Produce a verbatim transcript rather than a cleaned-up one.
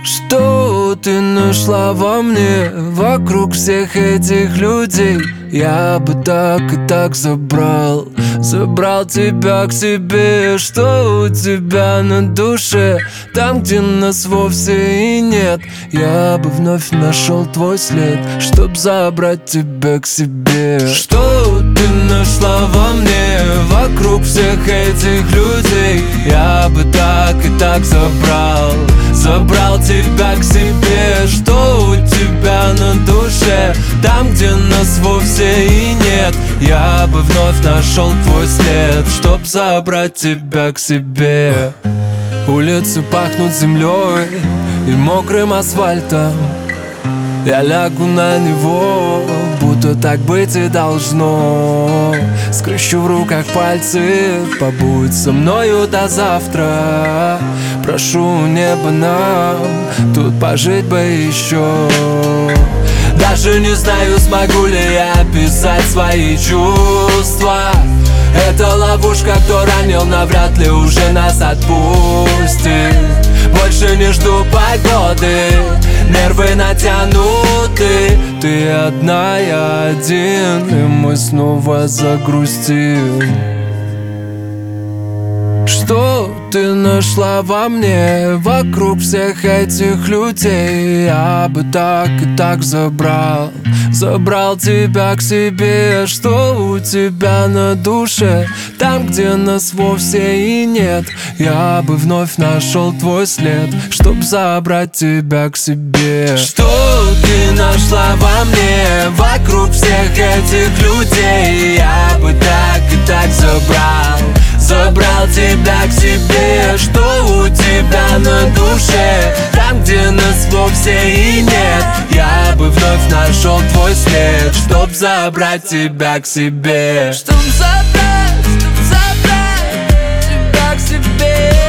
Что ты нашла во мне, вокруг всех этих людей? Я бы так и так забрал, забрал тебя к себе. Что у тебя на душе, там, где нас вовсе и нет? Я бы вновь нашел твой след, чтоб забрать тебя к себе. Что ты нашла во мне, вокруг всех этих людей? Я бы так и так забрал, забрал тебя к себе. Что у тебя на душе, там, где нас вовсе и нет? Я бы вновь нашел твой след, чтоб забрать тебя к себе. Улицы пахнут землей и мокрым асфальтом. Я лягу на него, будто так быть и должно. Скрещу в руках пальцы, побудь со мною до завтра. Прошу неба нам тут пожить бы еще. Даже не знаю, смогу ли я описать свои чувства. Это ловушка, кто ранил, навряд ли уже нас отпустит. Больше не жду погоды, нервы натянуты. Ты одна, я один, и мы снова загрустим. Что ты нашла во мне, вокруг всех этих людей? Я бы так и так забрал, забрал тебя к себе. Что у тебя на душе, там, где нас вовсе и нет? Я бы вновь нашел твой след, чтоб забрать тебя к себе. Что ты нашла во мне, вокруг всех этих людей? Я бы так и так забрал, забрал тебя к себе. Что у тебя на душе, там, где нас вовсе и нет? Я бы вновь нашел твой след, чтоб забрать тебя к себе. Чтоб забрать, чтоб забрать тебя к себе.